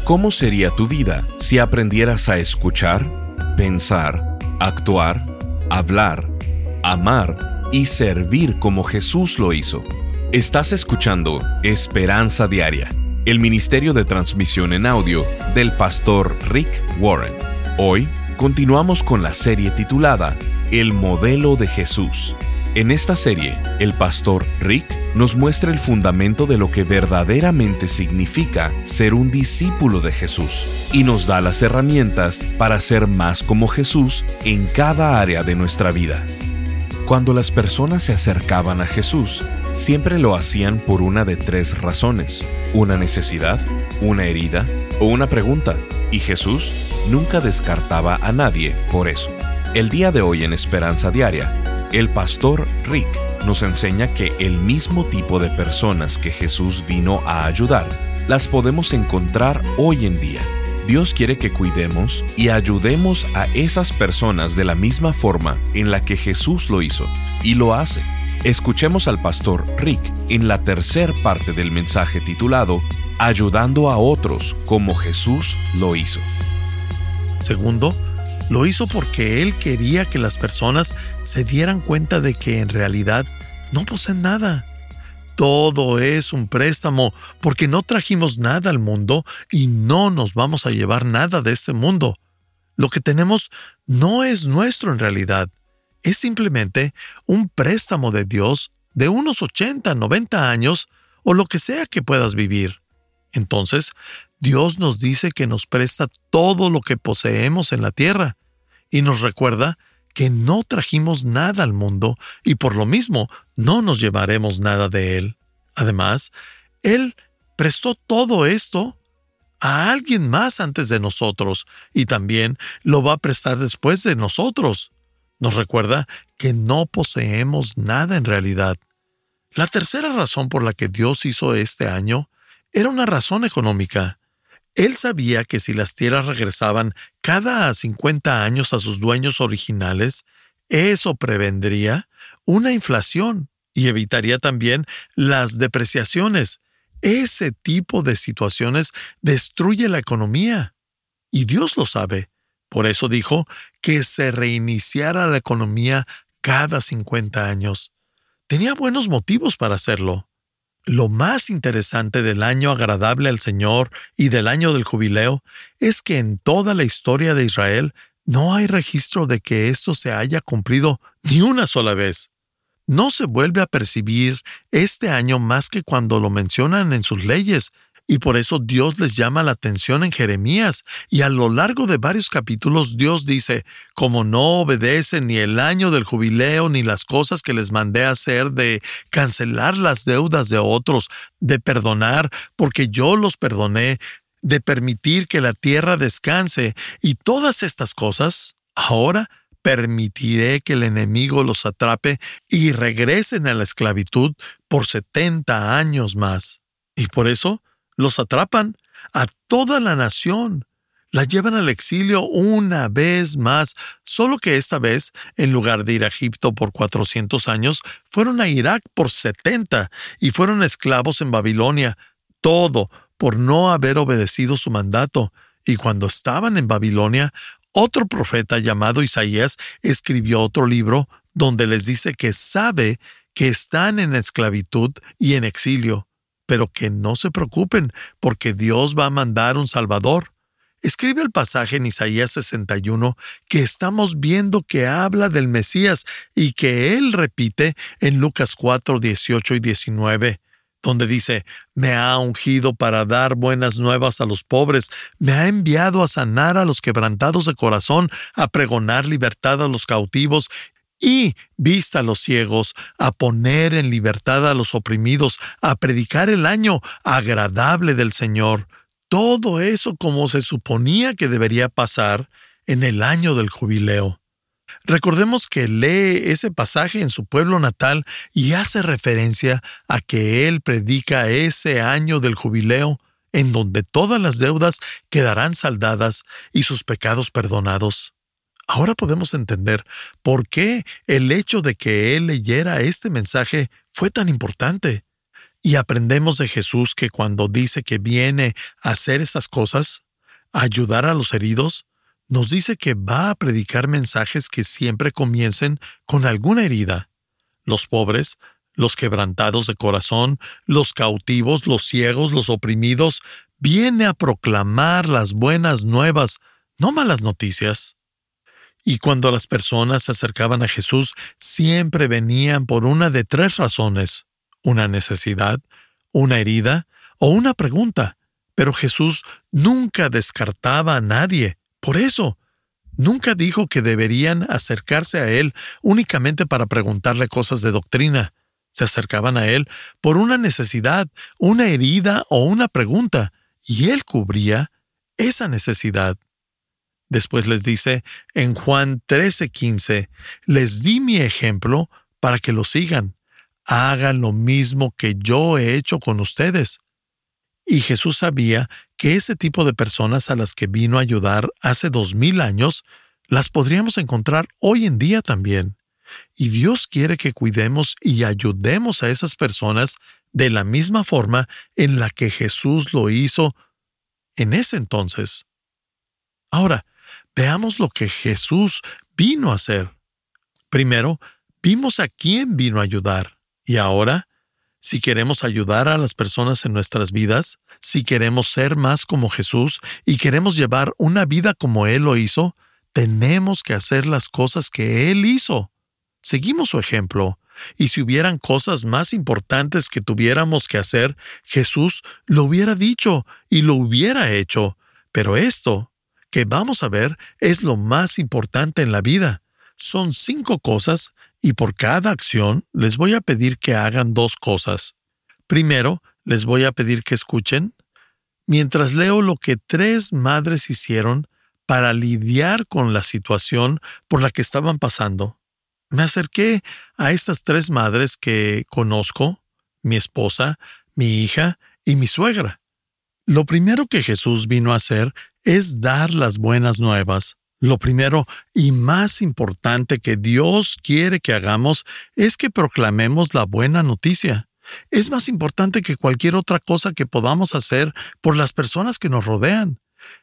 ¿Cómo sería tu vida si aprendieras a escuchar, pensar, actuar, hablar, amar y servir como Jesús lo hizo? Estás escuchando Esperanza Diaria, el ministerio de transmisión en audio del pastor Rick Warren. Hoy continuamos con la serie titulada El Modelo de Jesús. En esta serie, el pastor Rick nos muestra el fundamento de lo que verdaderamente significa ser un discípulo de Jesús y nos da las herramientas para ser más como Jesús en cada área de nuestra vida. Cuando las personas se acercaban a Jesús, siempre lo hacían por una de tres razones: una necesidad, una herida o una pregunta, y Jesús nunca descartaba a nadie por eso. El día de hoy en Esperanza Diaria, el pastor Rick nos enseña que el mismo tipo de personas que Jesús vino a ayudar, las podemos encontrar hoy en día. Dios quiere que cuidemos y ayudemos a esas personas de la misma forma en la que Jesús lo hizo, y lo hace. Escuchemos al pastor Rick en la tercera parte del mensaje titulado Ayudando a otros como Jesús lo hizo. Segundo, lo hizo porque Él quería que las personas se dieran cuenta de que en realidad no poseen nada. Todo es un préstamo porque no trajimos nada al mundo y no nos vamos a llevar nada de este mundo. Lo que tenemos no es nuestro en realidad. Es simplemente un préstamo de Dios de unos 80, 90 años o lo que sea que puedas vivir. Entonces, Dios nos dice que nos presta todo lo que poseemos en la tierra y nos recuerda que no trajimos nada al mundo y por lo mismo no nos llevaremos nada de Él. Además, Él prestó todo esto a alguien más antes de nosotros y también lo va a prestar después de nosotros. Nos recuerda que no poseemos nada en realidad. La tercera razón por la que Dios hizo este año era una razón económica. Él sabía que si las tierras regresaban cada 50 años a sus dueños originales, eso prevendría una inflación y evitaría también las depreciaciones. Ese tipo de situaciones destruye la economía. Y Dios lo sabe. Por eso dijo que se reiniciara la economía cada 50 años. Tenía buenos motivos para hacerlo. Lo más interesante del año agradable al Señor y del año del jubileo es que en toda la historia de Israel no hay registro de que esto se haya cumplido ni una sola vez. No se vuelve a percibir este año más que cuando lo mencionan en sus leyes, y por eso Dios les llama la atención en Jeremías, y a lo largo de varios capítulos Dios dice, como no obedecen ni el año del jubileo ni las cosas que les mandé a hacer de cancelar las deudas de otros, de perdonar porque yo los perdoné, de permitir que la tierra descanse y todas estas cosas, ahora permitiré que el enemigo los atrape y regresen a la esclavitud por 70 años más. Y por eso los atrapan a toda la nación. La llevan al exilio una vez más, solo que esta vez, en lugar de ir a Egipto por 400 años, fueron a Irak por 70 y fueron esclavos en Babilonia. Todo por no haber obedecido su mandato. Y cuando estaban en Babilonia, otro profeta llamado Isaías escribió otro libro donde les dice que sabe que están en esclavitud y en exilio, pero que no se preocupen porque Dios va a mandar un Salvador. Escribe el pasaje en Isaías 61 que estamos viendo que habla del Mesías y que Él repite en Lucas 4, 18 y 19, donde dice, me ha ungido para dar buenas nuevas a los pobres, me ha enviado a sanar a los quebrantados de corazón, a pregonar libertad a los cautivos y vista a los ciegos, a poner en libertad a los oprimidos, a predicar el año agradable del Señor. Todo eso como se suponía que debería pasar en el año del jubileo. Recordemos que lee ese pasaje en su pueblo natal y hace referencia a que él predica ese año del jubileo en donde todas las deudas quedarán saldadas y sus pecados perdonados. Ahora podemos entender por qué el hecho de que él leyera este mensaje fue tan importante. Y aprendemos de Jesús que cuando dice que viene a hacer estas cosas, a ayudar a los heridos, nos dice que va a predicar mensajes que siempre comiencen con alguna herida. Los pobres, los quebrantados de corazón, los cautivos, los ciegos, los oprimidos, viene a proclamar las buenas nuevas, no malas noticias. Y cuando las personas se acercaban a Jesús, siempre venían por una de tres razones: una necesidad, una herida o una pregunta. Pero Jesús nunca descartaba a nadie. Por eso, nunca dijo que deberían acercarse a Él únicamente para preguntarle cosas de doctrina. Se acercaban a Él por una necesidad, una herida o una pregunta, y Él cubría esa necesidad. Después les dice en Juan 13:15, les di mi ejemplo para que lo sigan. Hagan lo mismo que yo he hecho con ustedes. Y Jesús sabía que ese tipo de personas a las que vino a ayudar hace 2000 años, las podríamos encontrar hoy en día también. Y Dios quiere que cuidemos y ayudemos a esas personas de la misma forma en la que Jesús lo hizo en ese entonces. Ahora, veamos lo que Jesús vino a hacer. Primero, vimos a quién vino a ayudar. Y ahora, si queremos ayudar a las personas en nuestras vidas, si queremos ser más como Jesús y queremos llevar una vida como Él lo hizo, tenemos que hacer las cosas que Él hizo. Seguimos su ejemplo. Y si hubieran cosas más importantes que tuviéramos que hacer, Jesús lo hubiera dicho y lo hubiera hecho. Pero esto que vamos a ver es lo más importante en la vida. Son 5 cosas y por cada acción les voy a pedir que hagan 2 cosas. Primero, les voy a pedir que escuchen mientras leo lo que 3 madres hicieron para lidiar con la situación por la que estaban pasando. Me acerqué a estas 3 madres que conozco, mi esposa, mi hija y mi suegra. Lo primero que Jesús vino a hacer es dar las buenas nuevas. Lo primero y más importante que Dios quiere que hagamos es que proclamemos la buena noticia. Es más importante que cualquier otra cosa que podamos hacer por las personas que nos rodean.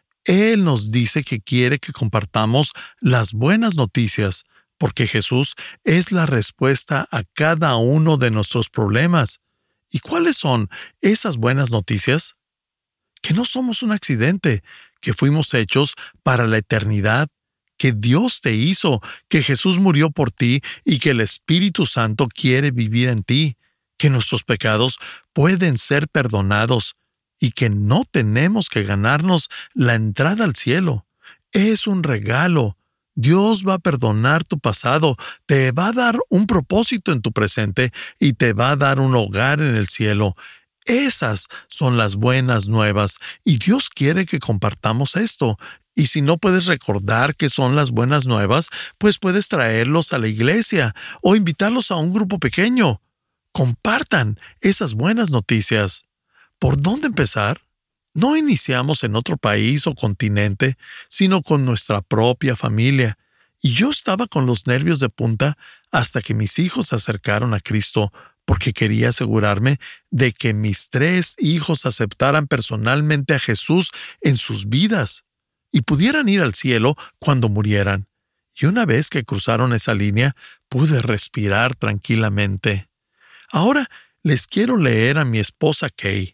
Él nos dice que quiere que compartamos las buenas noticias, porque Jesús es la respuesta a cada uno de nuestros problemas. ¿Y cuáles son esas buenas noticias? Que no somos un accidente, que fuimos hechos para la eternidad, que Dios te hizo, que Jesús murió por ti y que el Espíritu Santo quiere vivir en ti, que nuestros pecados pueden ser perdonados y que no tenemos que ganarnos la entrada al cielo. Es un regalo. Dios va a perdonar tu pasado, te va a dar un propósito en tu presente y te va a dar un hogar en el cielo. Esas son las buenas nuevas y Dios quiere que compartamos esto. Y si no puedes recordar qué son las buenas nuevas, pues puedes traerlos a la iglesia o invitarlos a un grupo pequeño. Compartan esas buenas noticias. ¿Por dónde empezar? No iniciamos en otro país o continente, sino con nuestra propia familia. Y yo estaba con los nervios de punta hasta que mis hijos se acercaron a Cristo, porque quería asegurarme de que mis 3 hijos aceptaran personalmente a Jesús en sus vidas y pudieran ir al cielo cuando murieran. Y una vez que cruzaron esa línea, pude respirar tranquilamente. Ahora les quiero leer a mi esposa Kay.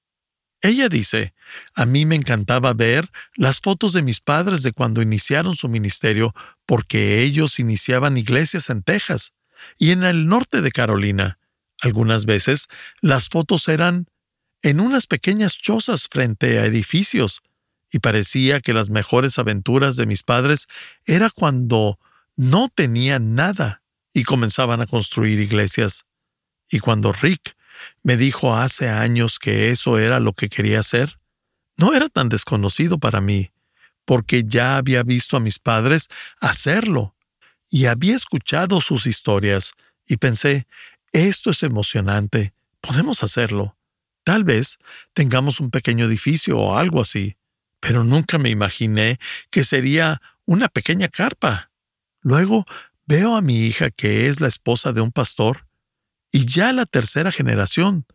Ella dice, a mí me encantaba ver las fotos de mis padres de cuando iniciaron su ministerio, porque ellos iniciaban iglesias en Texas y en el norte de Carolina. Algunas veces las fotos eran en unas pequeñas chozas frente a edificios, y parecía que las mejores aventuras de mis padres era cuando no tenían nada y comenzaban a construir iglesias. Y cuando Rick me dijo hace años que eso era lo que quería hacer, no era tan desconocido para mí, porque ya había visto a mis padres hacerlo y había escuchado sus historias y pensé, esto es emocionante, podemos hacerlo. Tal vez tengamos un pequeño edificio o algo así, pero nunca me imaginé que sería una pequeña carpa. Luego veo a mi hija que es la esposa de un pastor y ya la 3ª generación.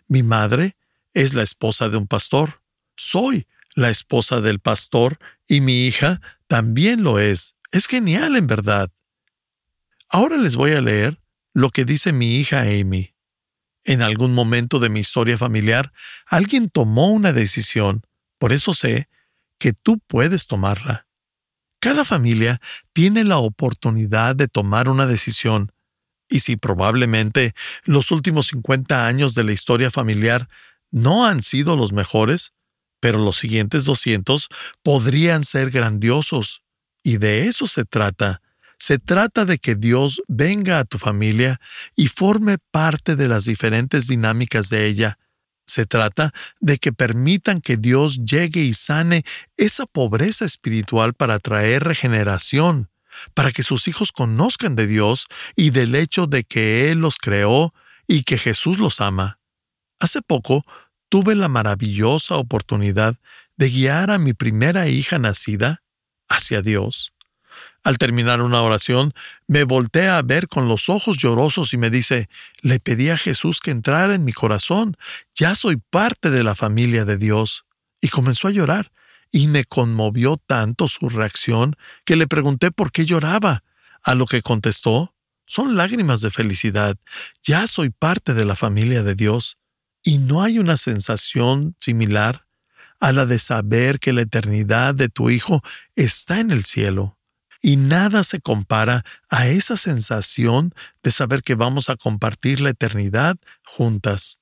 Mi madre es la esposa de un pastor. Soy la esposa del pastor y mi hija también lo es. Es genial, en verdad. Ahora les voy a leer lo que dice mi hija Amy. En algún momento de mi historia familiar, alguien tomó una decisión. Por eso sé que tú puedes tomarla. Cada familia tiene la oportunidad de tomar una decisión. Y si probablemente los últimos 50 años de la historia familiar no han sido los mejores, pero los siguientes 200 podrían ser grandiosos. Y de eso se trata. Se trata de que Dios venga a tu familia y forme parte de las diferentes dinámicas de ella. Se trata de que permitan que Dios llegue y sane esa pobreza espiritual para traer regeneración, para que sus hijos conozcan de Dios y del hecho de que Él los creó y que Jesús los ama. Hace poco tuve la maravillosa oportunidad de guiar a mi primera hija nacida hacia Dios. Al terminar una oración, me volteé a ver con los ojos llorosos y me dice, le pedí a Jesús que entrara en mi corazón. Ya soy parte de la familia de Dios. Y comenzó a llorar. Y me conmovió tanto su reacción que le pregunté por qué lloraba. A lo que contestó, son lágrimas de felicidad. Ya soy parte de la familia de Dios. ¿Y no hay una sensación similar a la de saber que la eternidad de tu hijo está en el cielo? Y nada se compara a esa sensación de saber que vamos a compartir la eternidad juntas.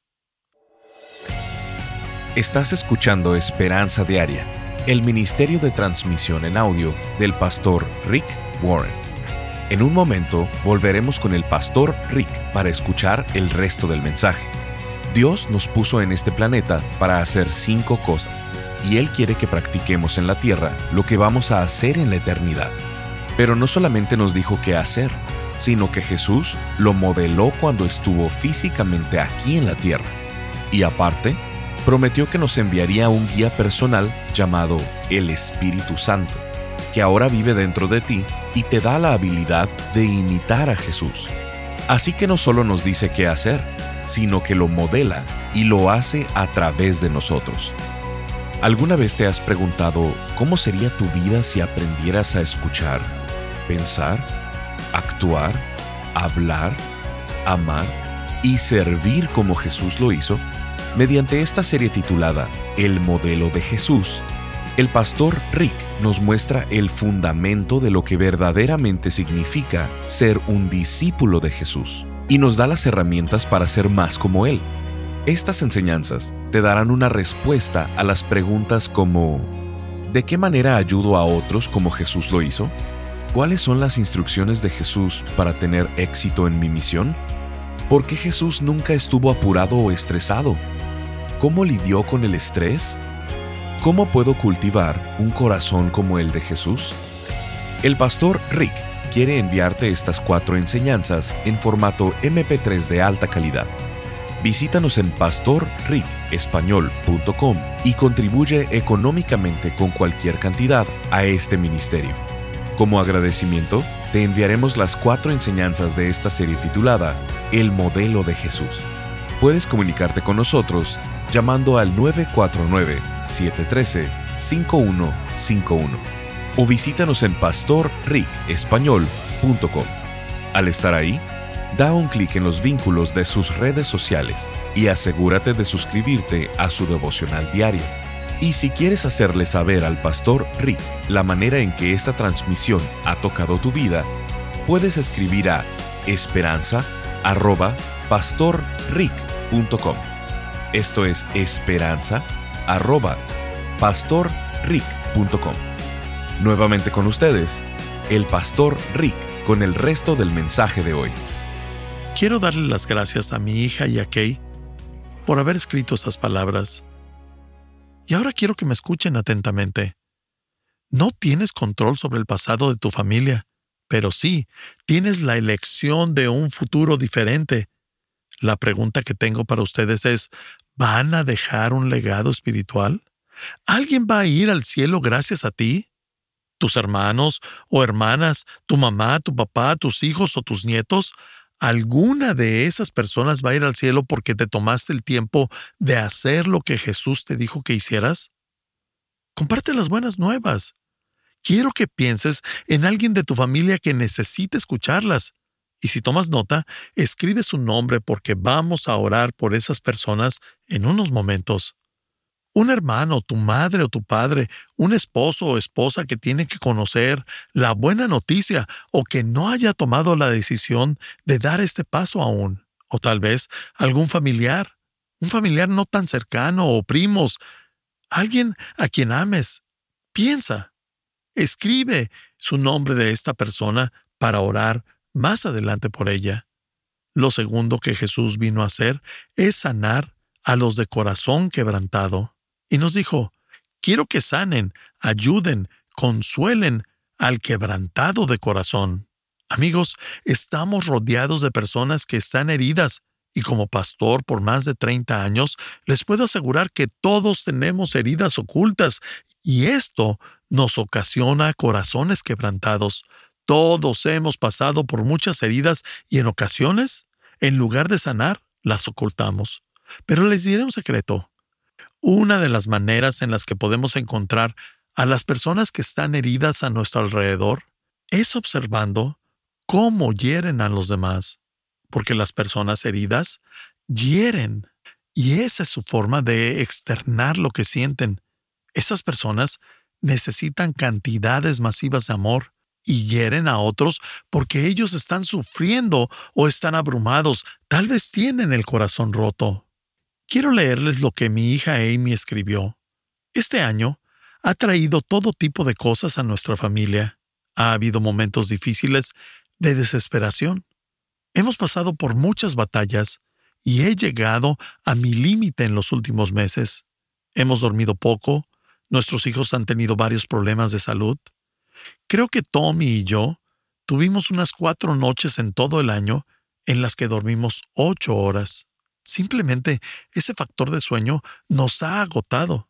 Estás escuchando Esperanza Diaria, el ministerio de transmisión en audio del pastor Rick Warren. En un momento volveremos con el pastor Rick para escuchar el resto del mensaje. Dios nos puso en este planeta para hacer 5 cosas, y Él quiere que practiquemos en la tierra lo que vamos a hacer en la eternidad. Pero no solamente nos dijo qué hacer, sino que Jesús lo modeló cuando estuvo físicamente aquí en la tierra. Y aparte, prometió que nos enviaría un guía personal llamado el Espíritu Santo, que ahora vive dentro de ti y te da la habilidad de imitar a Jesús. Así que no solo nos dice qué hacer, sino que lo modela y lo hace a través de nosotros. ¿Alguna vez te has preguntado cómo sería tu vida si aprendieras a escuchar, pensar, actuar, hablar, amar y servir como Jesús lo hizo? Mediante esta serie titulada El modelo de Jesús, el pastor Rick nos muestra el fundamento de lo que verdaderamente significa ser un discípulo de Jesús y nos da las herramientas para ser más como Él. Estas enseñanzas te darán una respuesta a las preguntas como ¿de qué manera ayudo a otros como Jesús lo hizo? ¿Cuáles son las instrucciones de Jesús para tener éxito en mi misión? ¿Por qué Jesús nunca estuvo apurado o estresado? ¿Cómo lidió con el estrés? ¿Cómo puedo cultivar un corazón como el de Jesús? El pastor Rick quiere enviarte estas 4 enseñanzas en formato MP3 de alta calidad. Visítanos en pastorricespañol.com y contribuye económicamente con cualquier cantidad a este ministerio. Como agradecimiento, te enviaremos las 4 enseñanzas de esta serie titulada El modelo de Jesús. Puedes comunicarte con nosotros llamando al 949-713-5151 o visítanos en pastorricespañol.com. Al estar ahí, da un clic en los vínculos de sus redes sociales y asegúrate de suscribirte a su devocional diario. Y si quieres hacerle saber al pastor Rick la manera en que esta transmisión ha tocado tu vida, puedes escribir a esperanza@pastorrick.com. Esto es esperanza@pastorrick.com. Nuevamente con ustedes, el pastor Rick con el resto del mensaje de hoy. Quiero darle las gracias a mi hija y a Kay por haber escrito esas palabras. Y ahora quiero que me escuchen atentamente. No tienes control sobre el pasado de tu familia, pero sí tienes la elección de un futuro diferente. La pregunta que tengo para ustedes es, ¿van a dejar un legado espiritual? ¿Alguien va a ir al cielo gracias a ti? ¿Tus hermanos o hermanas, tu mamá, tu papá, tus hijos o tus nietos? ¿Alguna de esas personas va a ir al cielo porque te tomaste el tiempo de hacer lo que Jesús te dijo que hicieras? Comparte las buenas nuevas. Quiero que pienses en alguien de tu familia que necesite escucharlas. Y si tomas nota, escribe su nombre porque vamos a orar por esas personas en unos momentos. Un hermano, tu madre o tu padre, un esposo o esposa que tiene que conocer la buena noticia o que no haya tomado la decisión de dar este paso aún. O tal vez algún familiar, un familiar no tan cercano o primos, alguien a quien ames. Piensa, escribe su nombre de esta persona para orar más adelante por ella. Lo segundo que Jesús vino a hacer es sanar a los de corazón quebrantado. Y nos dijo, quiero que sanen, ayuden, consuelen al quebrantado de corazón. Amigos, estamos rodeados de personas que están heridas, y como pastor por más de 30 años, les puedo asegurar que todos tenemos heridas ocultas, y esto nos ocasiona corazones quebrantados. Todos hemos pasado por muchas heridas y en ocasiones, en lugar de sanar, las ocultamos. Pero les diré un secreto. Una de las maneras en las que podemos encontrar a las personas que están heridas a nuestro alrededor es observando cómo hieren a los demás, porque las personas heridas hieren, y esa es su forma de externar lo que sienten. Esas personas necesitan cantidades masivas de amor y hieren a otros porque ellos están sufriendo o están abrumados, tal vez tienen el corazón roto. Quiero leerles lo que mi hija Amy escribió. Este año ha traído todo tipo de cosas a nuestra familia. Ha habido momentos difíciles de desesperación. Hemos pasado por muchas batallas y he llegado a mi límite en los últimos meses. Hemos dormido poco. Nuestros hijos han tenido varios problemas de salud. Creo que Tommy y yo tuvimos unas 4 noches en todo el año en las que dormimos 8 horas. Simplemente ese factor de sueño nos ha agotado.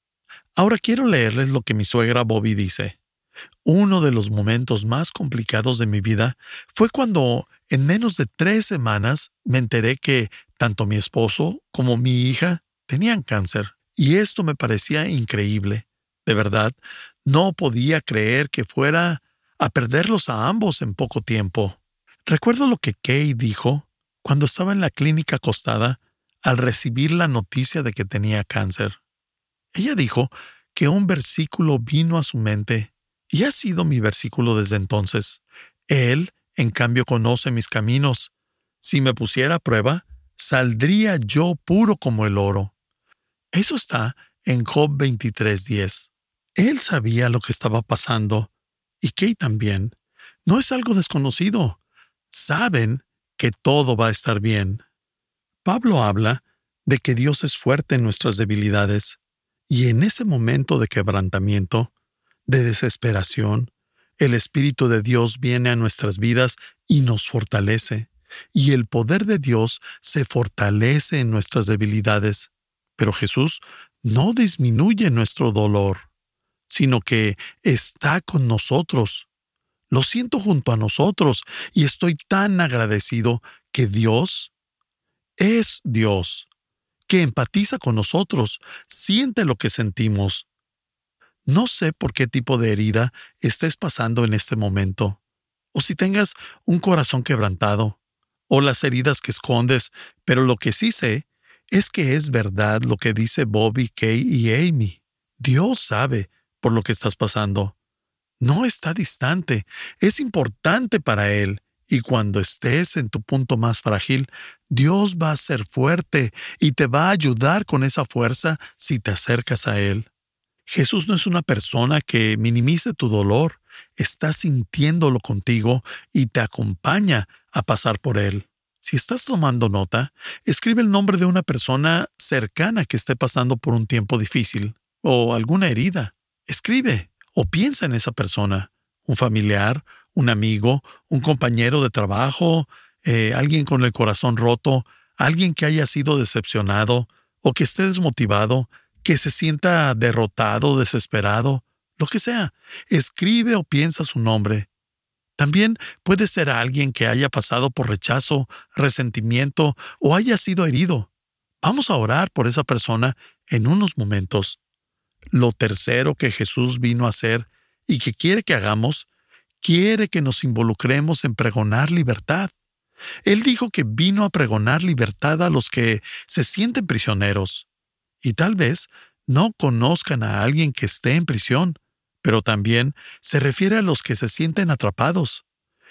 Ahora quiero leerles lo que mi suegra Bobby dice. Uno de los momentos más complicados de mi vida fue cuando, en menos de 3 semanas, me enteré que tanto mi esposo como mi hija tenían cáncer. Y esto me parecía increíble. De verdad, no podía creer que fuera a perderlos a ambos en poco tiempo. Recuerdo lo que Kay dijo cuando estaba en la clínica acostada al recibir la noticia de que tenía cáncer. Ella dijo que un versículo vino a su mente y ha sido mi versículo desde entonces. Él, en cambio, conoce mis caminos. Si me pusiera a prueba, saldría yo puro como el oro. Eso está en Job 23:10. Él sabía lo que estaba pasando, y Kay también. No es algo desconocido. Saben que todo va a estar bien. Pablo habla de que Dios es fuerte en nuestras debilidades, y en ese momento de quebrantamiento, de desesperación, el Espíritu de Dios viene a nuestras vidas y nos fortalece, y el poder de Dios se fortalece en nuestras debilidades. Pero Jesús no disminuye nuestro dolor, sino que está con nosotros. Lo siento junto a nosotros y estoy tan agradecido que Dios es Dios, que empatiza con nosotros, siente lo que sentimos. No sé por qué tipo de herida estés pasando en este momento, o si tengas un corazón quebrantado, o las heridas que escondes, pero lo que sí sé es que es verdad lo que dice Bobby, Kay y Amy. Dios sabe por lo que estás pasando. No está distante, es importante para Él, y cuando estés en tu punto más frágil, Dios va a ser fuerte y te va a ayudar con esa fuerza si te acercas a Él. Jesús no es una persona que minimice tu dolor, está sintiéndolo contigo y te acompaña a pasar por él. Si estás tomando nota, escribe el nombre de una persona cercana que esté pasando por un tiempo difícil o alguna herida. Escribe o piensa en esa persona, un familiar, un amigo, un compañero de trabajo, alguien con el corazón roto, alguien que haya sido decepcionado o que esté desmotivado, que se sienta derrotado, desesperado, lo que sea. Escribe o piensa su nombre. También puede ser alguien que haya pasado por rechazo, resentimiento o haya sido herido. Vamos a orar por esa persona en unos momentos. Lo tercero que Jesús vino a hacer y que quiere que hagamos, quiere que nos involucremos en pregonar libertad. Él dijo que vino a pregonar libertad a los que se sienten prisioneros. Y tal vez no conozcan a alguien que esté en prisión, pero también se refiere a los que se sienten atrapados.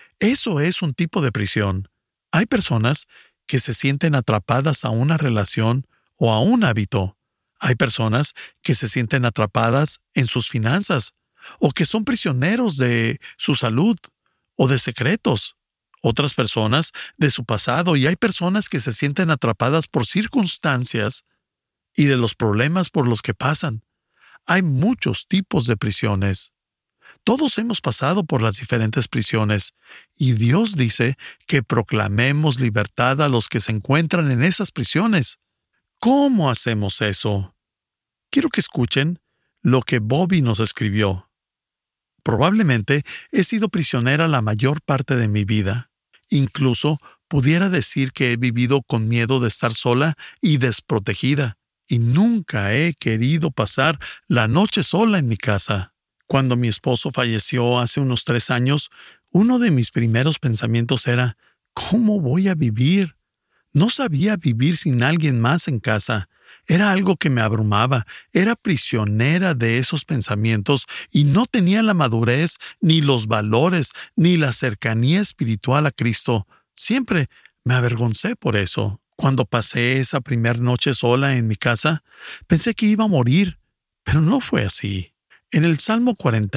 Eso es un tipo de prisión. Hay personas que se sienten atrapadas a una relación o a un hábito. Hay personas que se sienten atrapadas en sus finanzas o que son prisioneros de su salud o de secretos. Otras personas de su pasado, y hay personas que se sienten atrapadas por circunstancias y de los problemas por los que pasan. Hay muchos tipos de prisiones. Todos hemos pasado por las diferentes prisiones, y Dios dice que proclamemos libertad a los que se encuentran en esas prisiones. ¿Cómo hacemos eso? Quiero que escuchen lo que Bobby nos escribió. Probablemente he sido prisionera la mayor parte de mi vida. Incluso pudiera decir que he vivido con miedo de estar sola y desprotegida, y nunca he querido pasar la noche sola en mi casa. Cuando mi esposo falleció hace unos 3 años, uno de mis primeros pensamientos era, ¿cómo voy a vivir? No sabía vivir sin alguien más en casa. Era algo que me abrumaba, era prisionera de esos pensamientos y no tenía la madurez, ni los valores, ni la cercanía espiritual a Cristo. Siempre me avergoncé por eso. Cuando pasé esa primera noche sola en mi casa, pensé que iba a morir, pero no fue así. En el Salmo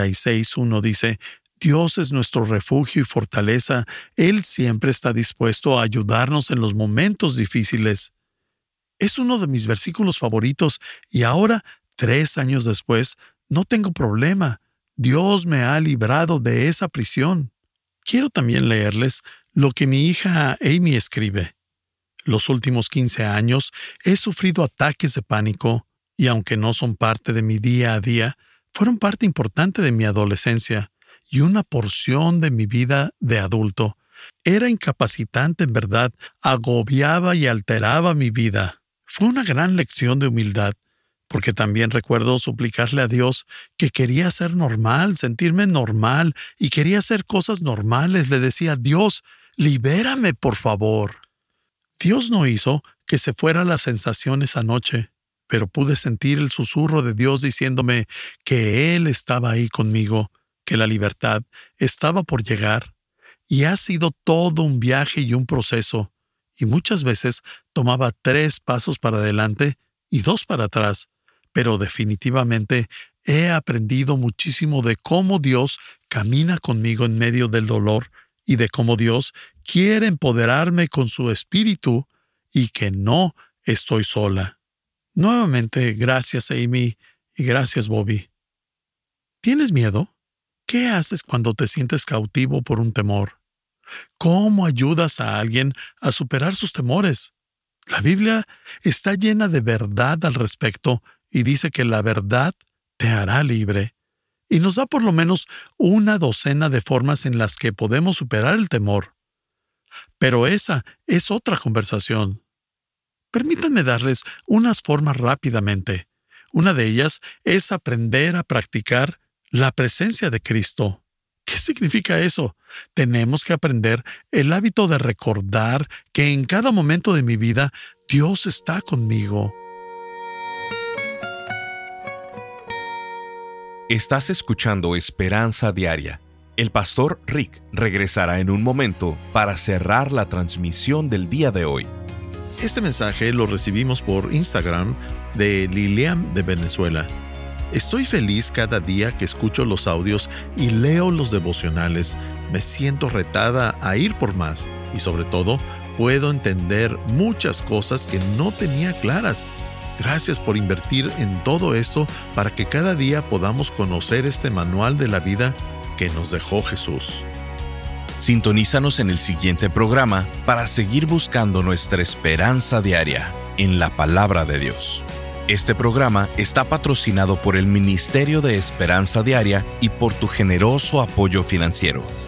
46:1 dice, Dios es nuestro refugio y fortaleza. Él siempre está dispuesto a ayudarnos en los momentos difíciles. Es uno de mis versículos favoritos y ahora, 3 años después, no tengo problema. Dios me ha librado de esa prisión. Quiero también leerles lo que mi hija Amy escribe. Los últimos 15 años he sufrido ataques de pánico y aunque no son parte de mi día a día, fueron parte importante de mi adolescencia y una porción de mi vida de adulto. Era incapacitante en verdad, agobiaba y alteraba mi vida. Fue una gran lección de humildad, porque también recuerdo suplicarle a Dios que quería ser normal, sentirme normal, y quería hacer cosas normales. Le decía, Dios, libérame, por favor. Dios no hizo que se fuera la sensación esa noche, pero pude sentir el susurro de Dios diciéndome que Él estaba ahí conmigo, que la libertad estaba por llegar, y ha sido todo un viaje y un proceso. Y muchas veces tomaba 3 pasos para adelante y 2 para atrás, pero definitivamente he aprendido muchísimo de cómo Dios camina conmigo en medio del dolor y de cómo Dios quiere empoderarme con su espíritu y que no estoy sola. Nuevamente, gracias Amy y gracias Bobby. ¿Tienes miedo? ¿Qué haces cuando te sientes cautivo por un temor? ¿Cómo ayudas a alguien a superar sus temores? La Biblia está llena de verdad al respecto y dice que la verdad te hará libre. Y nos da por lo menos una docena de formas en las que podemos superar el temor. Pero esa es otra conversación. Permítanme darles unas formas rápidamente. Una de ellas es aprender a practicar la presencia de Cristo. ¿Qué significa eso? Tenemos que aprender el hábito de recordar que en cada momento de mi vida Dios está conmigo. Estás escuchando Esperanza Diaria. El pastor Rick regresará en un momento para cerrar la transmisión del día de hoy. Este mensaje lo recibimos por Instagram de Lilian de Venezuela. Estoy feliz cada día que escucho los audios y leo los devocionales. Me siento retada a ir por más y sobre todo puedo entender muchas cosas que no tenía claras. Gracias por invertir en todo esto para que cada día podamos conocer este manual de la vida que nos dejó Jesús. Sintonízanos en el siguiente programa para seguir buscando nuestra esperanza diaria en la Palabra de Dios. Este programa está patrocinado por el Ministerio de Esperanza Diaria y por tu generoso apoyo financiero.